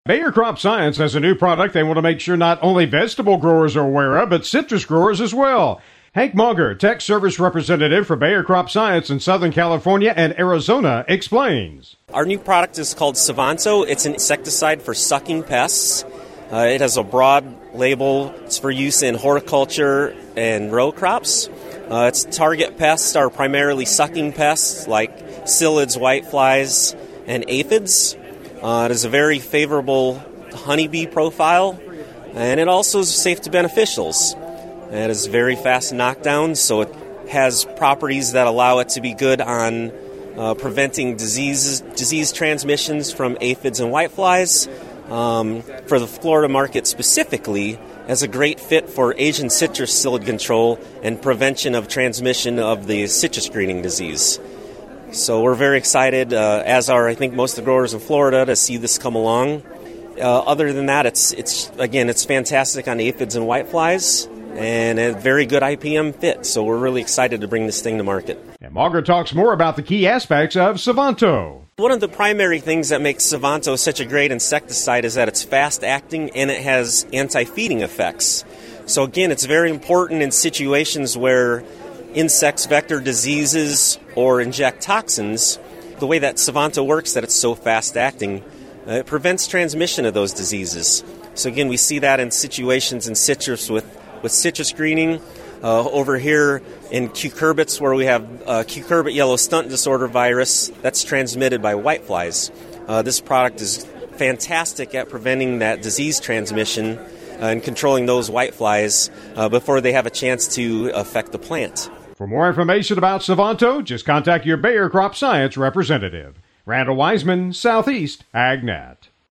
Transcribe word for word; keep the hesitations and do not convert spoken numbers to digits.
Bayer Crop Science has a new product they want to make sure not only vegetable growers are aware of, but citrus growers as well. Hank Mauger, Tech Service Representative for Bayer Crop Science in Southern California and Arizona, explains. Our new product is called Savanto. It's an insecticide for sucking pests. Uh, it has a broad label. It's for use in horticulture and row crops. Uh, its target pests are primarily sucking pests like psyllids, whiteflies, and aphids. Uh, it has a very favorable honeybee profile, and it also is safe to beneficials. It is very fast knockdown, so it has properties that allow it to be good on uh, preventing diseases, disease transmissions from aphids and whiteflies. Um, for the Florida market specifically, as a great fit for Asian citrus psyllid control and prevention of transmission of the citrus greening disease. So we're very excited, uh, as are I think most of the growers in Florida, to see this come along. Uh, other than that, it's it's again it's fantastic on aphids and whiteflies, and a very good I P M fit. So we're really excited to bring this thing to market. And Mauger talks more about the key aspects of Savanto. One of the primary things that makes Savanto such a great insecticide is that it's fast-acting and it has anti-feeding effects. So again, it's very important in situations where insects vector diseases or inject toxins. The way that Savanto works, that it's so fast-acting, uh, it prevents transmission of those diseases. So again, we see that in situations in citrus with, with citrus greening. Uh, over here in cucurbits, where we have uh, cucurbit yellow stunt disorder virus that's transmitted by whiteflies. Uh, this product is fantastic at preventing that disease transmission uh, and controlling those whiteflies uh, before they have a chance to affect the plant. For more information about Savanto, just contact your Bayer Crop Science representative. Randall Wiseman, Southeast AgNet.